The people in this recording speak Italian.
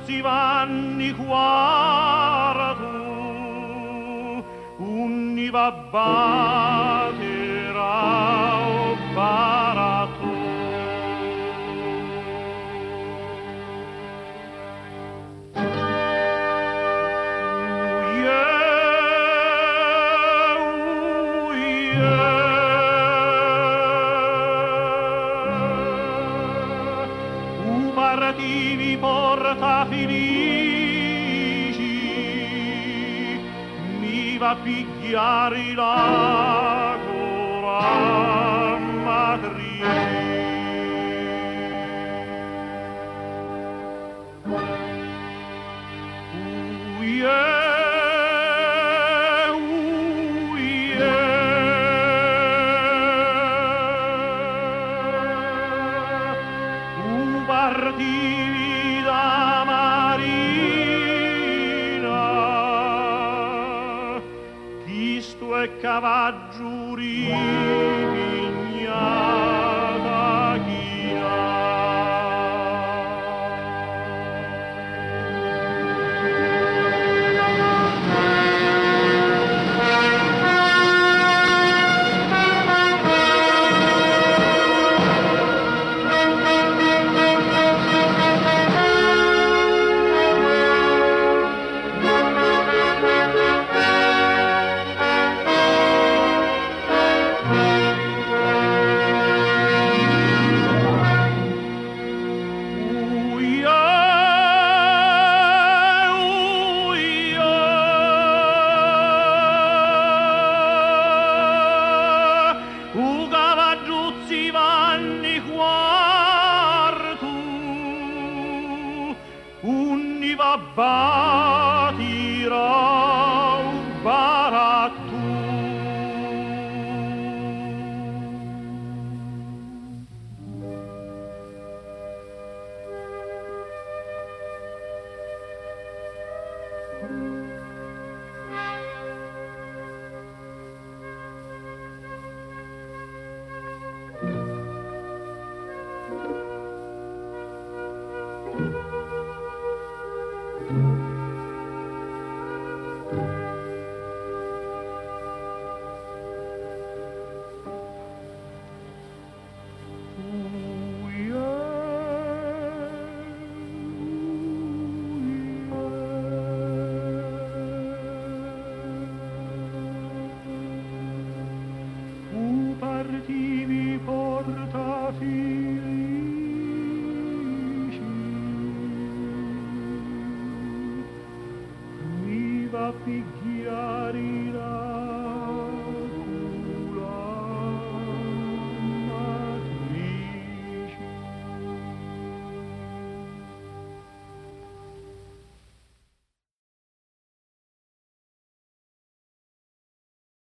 Guarduzzi vanni quartu, univa batera o barato. Partivi porta felici, mi va a pigliare la cora matrice. Partivi da marina, chisto e cavaggiuri pignata china. Cavaggiuzzi vanni quartu, univa batira barattu. Partivi porta felici, mi va a picchiare la